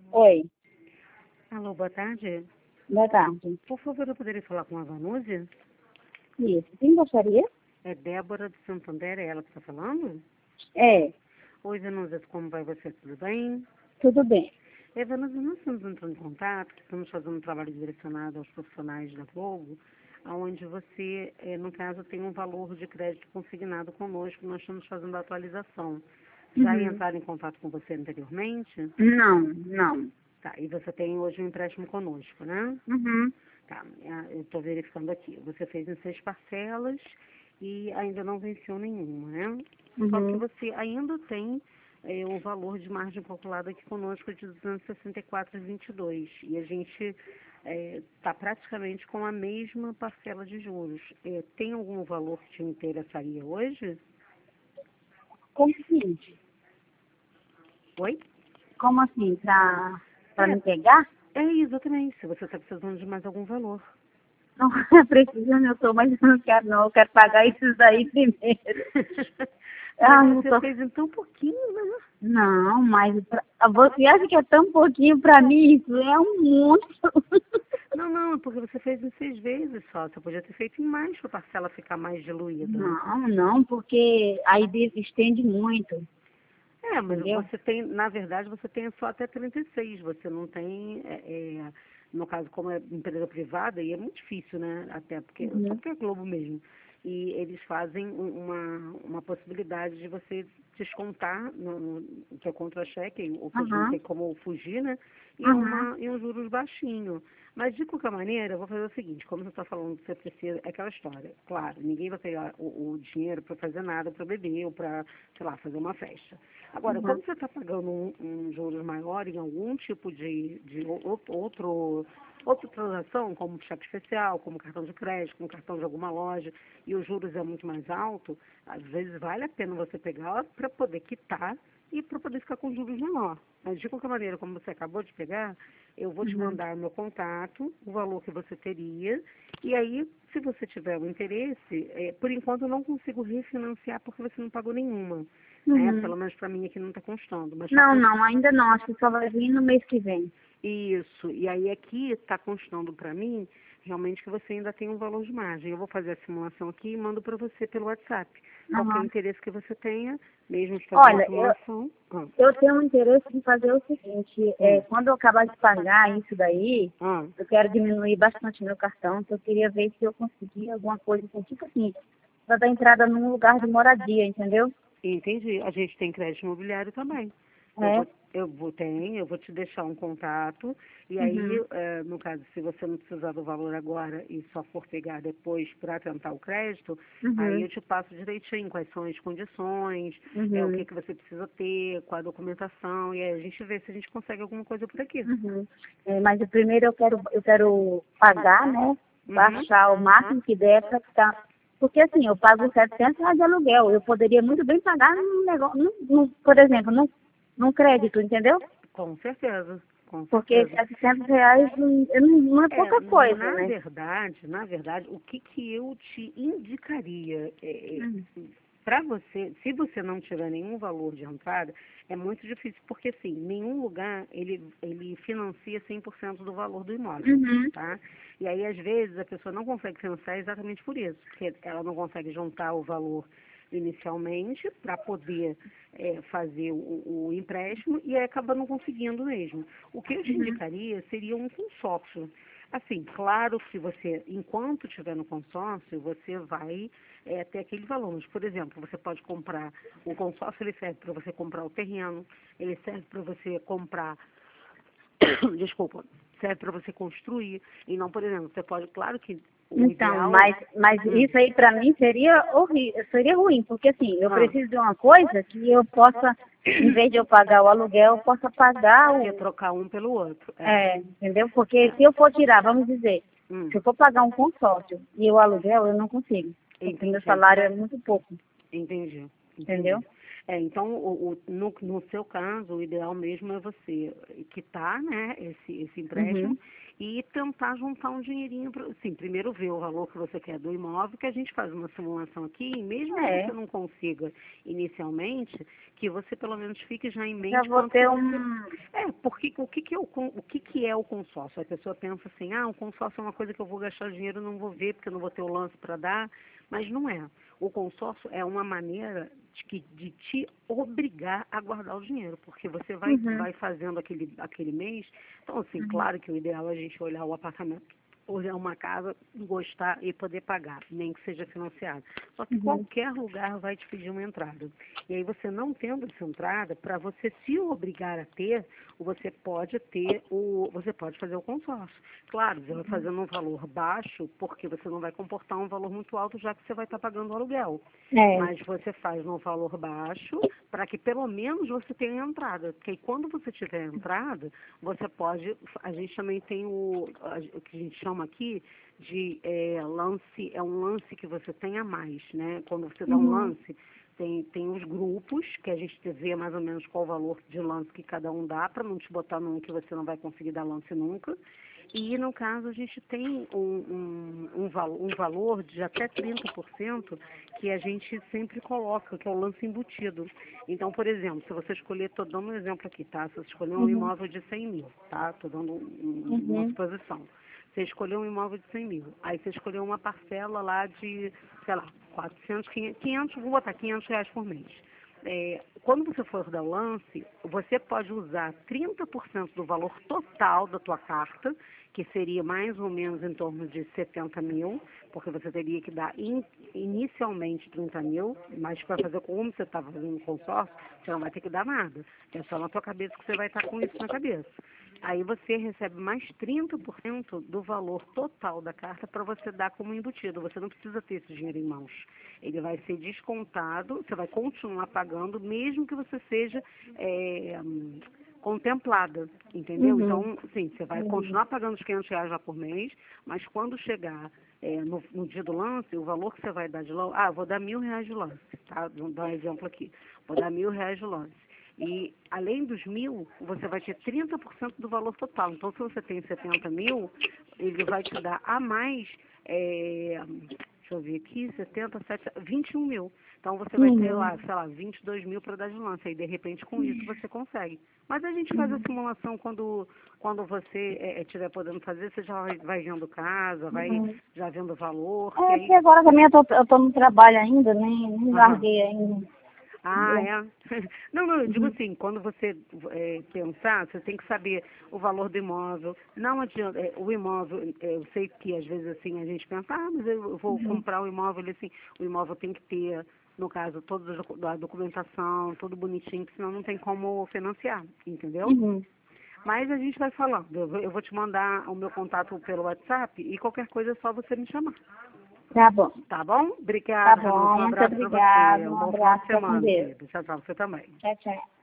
Oi, Alô, boa tarde. boa tarde. Por favor, eu poderia falar com a Vanúzia? Isso, quem gostaria? É Débora de Santander, é ela que está falando? É, Oi, Vanúzia, como vai você? Tudo bem? tudo bem. Vanúzia, nós estamos entrando em contato, estamos fazendo um trabalho direcionado aos profissionais da Globo, onde você, no caso, tem um valor de crédito consignado conosco, nós estamos fazendo a atualização. Já Uhum. entraram em contato com você anteriormente? Não, não. Tá, e você tem hoje um empréstimo conosco, né? Uhum. Tá, eu estou verificando aqui. Você fez em 6 parcelas e ainda não venceu nenhuma, né? Só que Uhum. você ainda tem um valor de margem calculada aqui conosco de 264,22. E a gente está praticamente com a mesma parcela de juros. Tem algum valor que te interessaria hoje? Como assim? Oi? Como assim? Pra me É, pegar? exatamente. Se você está precisando de mais algum valor. Não é preciso, eu tô, mas eu não quero não. Eu quero pagar isso daí primeiro. Mas Ah, não você tô. fez em tão pouquinho, né? Não, mas você acha que é tão pouquinho pra mim? Isso é um monte. Não, não, é porque você fez em 6 vezes só. Você podia ter feito em mais para a parcela ficar mais diluída. Não, não, porque aí estende muito, Mas entendeu? você tem, na verdade, você tem só até 36. Você não tem, no caso, como é empresa privada, e é muito difícil, né? Até porque, só Uhum. porque é Globo mesmo. E eles fazem uma possibilidade de você descontar no que é contra-cheque, ou seja, não Aham, tem como fugir, né? aham. E um juros baixinho. Mas, de qualquer maneira, eu vou fazer o seguinte, como você está falando que você precisa, é aquela história. Claro, ninguém vai pegar o dinheiro para fazer nada, para beber ou para, sei lá, fazer uma festa. Agora, Uhum. como você está pagando um juros maior em algum tipo outra transação, como cheque especial, como cartão de crédito, como cartão de alguma loja, e os juros é muito mais alto, às vezes vale a pena você pegar para poder quitar e para poder ficar com juros menor. Mas, de qualquer maneira, como você acabou de pegar, eu vou te Uhum. mandar o meu contato, o valor que você teria, e aí, se você tiver o interesse, por enquanto eu não consigo refinanciar porque você não pagou nenhuma. Uhum. Pelo menos para mim aqui não está constando, mas está Não, constando. não, ainda não. Acho que só vai vir no mês que vem. Isso, e aí aqui está constando para mim realmente que você ainda tem um valor de margem. Eu vou fazer a simulação aqui e mando para você pelo WhatsApp. Qualquer Aham. interesse que você tenha, mesmo de fazer uma Olha, simulação. eu tenho um interesse em fazer o seguinte, Hum, quando eu acabar de pagar isso daí, ah, eu quero diminuir bastante meu cartão, então eu queria ver se eu conseguia alguma coisa assim, tipo assim, para dar entrada num lugar de moradia, entendeu? entendi. A gente tem crédito imobiliário também. É. Eu vou te deixar um contato, e aí, Uhum. no caso, se você não precisar do valor agora e só for pegar depois para tentar o crédito, aí Uhum. eu te passo direitinho quais são as condições, o Uhum. que você precisa ter, qual a documentação, e aí a gente vê se a gente consegue alguma coisa por aqui. Uhum. Mas o primeiro eu quero pagar, né? Uhum. Baixar o máximo que der para ficar. Porque assim, eu pago R$ 700 de aluguel. Eu poderia muito bem pagar num negócio, por exemplo, num crédito, entendeu? Com certeza, com Porque certeza. R$ 700 não é pouca coisa, né? Na verdade, o que que eu te indicaria Uhum. para você, se você não tiver nenhum valor de entrada, é muito difícil, porque assim, nenhum lugar ele financia 100% do valor do imóvel, Uhum. tá? E aí, às vezes, a pessoa não consegue financiar exatamente por isso, porque ela não consegue juntar o valor inicialmente para poder fazer o empréstimo e aí acaba não conseguindo mesmo. O que eu te Uhum. indicaria seria um consórcio. Assim, claro que você, enquanto estiver no consórcio, você vai ter aquele valor. Mas, por exemplo, você pode comprar, o consórcio ele serve para você comprar o terreno, ele serve para você comprar, desculpa, serve para você construir. E não, por exemplo, você pode, claro que o Então, ideal mas isso aí para mim seria horrível, seria ruim, porque assim, eu ah, preciso de uma coisa que eu possa, em vez de eu pagar o aluguel, eu possa pagar é o, trocar um pelo outro. entendeu? Porque se eu for tirar, vamos dizer, Hum, se eu for pagar um consórcio e o aluguel, eu não consigo, porque meu entendi, salário é muito pouco, entendi, entendeu? entendi. Então, no seu caso, o ideal mesmo é você quitar, né, esse empréstimo Uhum. e tentar juntar um dinheirinho, assim, primeiro ver o valor que você quer do imóvel, que a gente faz uma simulação aqui, e mesmo que É, você não consiga inicialmente, que você pelo menos fique já em já mente vou quanto que ter você... um... Porque o que que é o consórcio? A pessoa pensa assim, o consórcio é uma coisa que eu vou gastar dinheiro, não vou ver, porque eu não vou ter o lance para dar, mas não é. O consórcio é uma maneira de te obrigar a guardar o dinheiro, porque você Uhum. vai fazendo aquele mês. Então, assim, Uhum. claro que o ideal é a gente olhar o apartamento, olhar uma casa, gostar e poder pagar, nem que seja financiado. Só que Uhum. qualquer lugar vai te pedir uma entrada. E aí você não tendo essa entrada, para você se obrigar a ter, você pode fazer o consórcio. Claro, você vai fazendo um valor baixo, porque você não vai comportar um valor muito alto, já que você vai estar pagando o aluguel. É. Mas você faz num valor baixo, para que pelo menos você tenha entrada. Porque aí quando você tiver entrada, você pode, a gente também tem o que a gente chama aqui de lance, é um lance que você tem a mais, né? Quando você dá um Uhum. lance, tem os grupos, que a gente vê mais ou menos qual o valor de lance que cada um dá, para não te botar num que você não vai conseguir dar lance nunca. E, no caso, a gente tem um valor de até 30% que a gente sempre coloca, que é o lance embutido. Então, por exemplo, se você escolher, estou dando um exemplo aqui, tá? Se você escolher um Uhum. imóvel de 100 mil, tá? Estou dando uma Uhum. suposição. Você escolheu um imóvel de 100 mil, aí você escolheu uma parcela lá de, sei lá, 400, 500, vou botar R$ 500 por mês. Quando você for dar o lance, você pode usar 30% do valor total da tua carta, que seria mais ou menos em torno de 70 mil, porque você teria que dar inicialmente 30 mil, mas para fazer como você está fazendo o consórcio, você não vai ter que dar nada. É só na tua cabeça que você vai estar com isso na cabeça. Aí você recebe mais 30% do valor total da carta para você dar como embutido. Você não precisa ter esse dinheiro em mãos. Ele vai ser descontado, você vai continuar pagando, mesmo que você seja contemplada, entendeu? Uhum. Então, sim, você vai Entendi. continuar pagando os R$ 500 lá por mês, mas quando chegar no dia do lance, o valor que você vai dar de lance, vou dar R$ 1.000 de lance, tá? Vou dar um exemplo aqui. Vou dar R$ 1.000 de lance. E, além dos 1.000, você vai ter 30% do valor total. Então, se você tem 70 mil, ele vai te dar a mais, deixa eu ver aqui, 70, 7, 21 mil. Então, você vai ter Uhum. lá, sei lá, 22 mil para dar de lance. Aí, de repente, com isso, você consegue. Mas a gente faz a Uhum. simulação quando você estiver podendo fazer, você já vai vendo casa, vai Uhum. já vendo valor, que É que aí... agora também eu tô no trabalho ainda, nem Aham. larguei ainda. Ah, Entendeu? é? Não, não, eu digo Uhum. assim, quando você pensar, você tem que saber o valor do imóvel. Não adianta, o imóvel, eu sei que às vezes assim a gente pensa, mas eu vou Uhum. comprar o imóvel, assim, o imóvel tem que ter, no caso, toda a documentação, tudo bonitinho, porque senão não tem como financiar, entendeu? Uhum. Mas a gente vai falando, eu vou te mandar o meu contato pelo WhatsApp e qualquer coisa é só você me chamar. Tá bom. Tá bom? Tá Obrigada, Renata. bom. Um Muito abraço para você. obrigada. Um Um bom final de abraço. Fica com semana, Deus. querido. Tchau, tchau. Você também. Tchau, tchau.